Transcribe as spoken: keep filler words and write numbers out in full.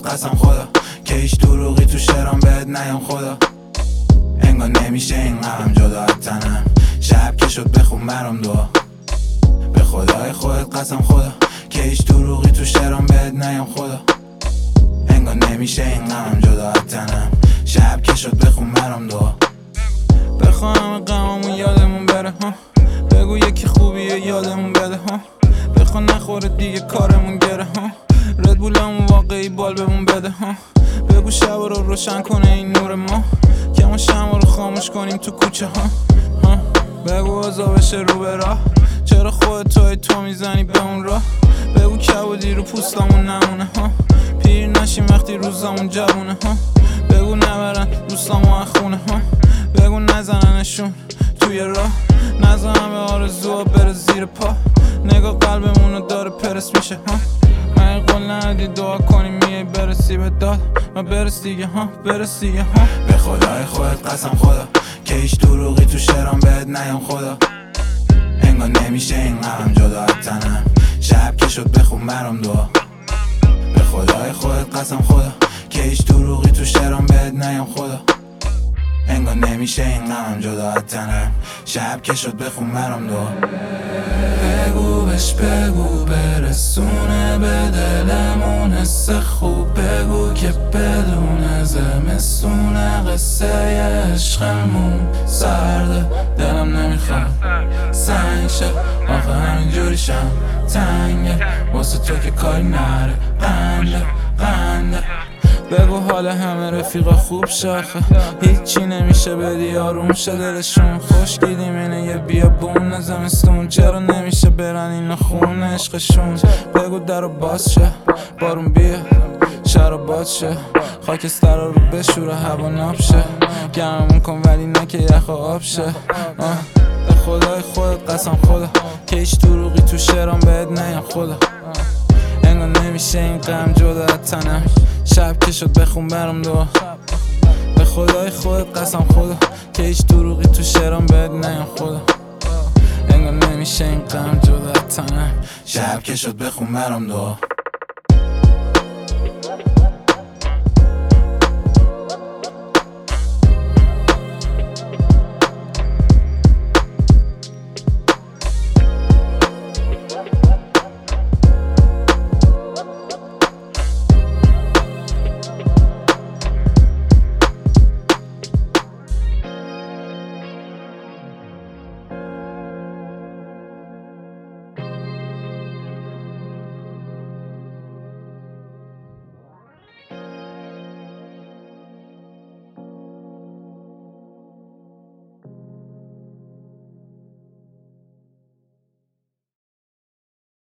خودت قسم خدا که هیچ دروغی تو شعرام بهت نیام خدا. انگار نمیشه این غمم جدا از تنم، شب که شد بخون برام دعا. به خدای خودت قسم خدا که هیچ دروغی تو شعرام بهت نیام خدا. انگار نمیشه این غمم جدا از تنم، شب که شد بخون برام دعا. بخوا همه غمامون یادمون بره ها، بگو یکی خوبیه یادمون بده ها. بخوا نخوره دیگه کارمون گره ها، ردبولمون واقعی بال بهمون بده ها. بگو شب رو روشن کنه این نور ما، که ما شمع رو خاموش کنیم تو کوچه ها, ها. بگو اوضاع بشه رو به راه، چرا خودت توی تو میزنی به اون راه. بگو کبودی رو پوستمون نمونه ها، پیر نشیم وقتی روزامون جوونه ها. بگو نبرن دوستامو از خونه ها، بگو نزننشون توی راه. نزا همه آرزوها بره زیر پا، نگاه قلبمونو داره پرس میشه ها. من قول ندی دعا کنی میای برسی به داد، ما برس دیگه ها، برس دیگه ها. به خدای خودت قسم خدا که هیچ دروغی تو شعرام بهت نیام خدا. انگار نمیشه این غمم جدا از تنم، شب که شد بخون برام دعا. به خدای خودت قسم خدا که هیچ دروغی تو شعرام بهت نیام خدا. انگار نمیشه این غمم جدا از تنم، شب که شد بخون برام دعا. بگو بهش بگو برسونه به دلمون حس خوب، بگو که بدون زمستونه قصه عشقمون سرده. دلم نمیخواد سنگ شه، آخه همینجوری شم تنگه واسه تو که کاری نره. قنده قنده بگو حال همه رفیقا خوب شاخه، هیچی نمیشه بدی آروم شه دلشون. خوش دیدیم اینه یه بیابون زمستون، چرا نمیشه برن اینا خون عشقشون. بگو درو باز شه بارون بیا شهر باز شه، خاکسترا رو بشوره هوا ناب شه. گرممون کن ولی نه که یخ و آب شه. به خدای خودت قسم خدا که هیچ دروغی تو شعرام بهت نیام خدا. انگار نمیشه این غم جدا از تنم، شب که شد بخون برام دعا. به خدای خودت قسم خدا که هیچ دروغی تو شعرام بهت نیام خدا. انگار نمیشه این غم جدا از تنم، شب که شد بخون برام دعا.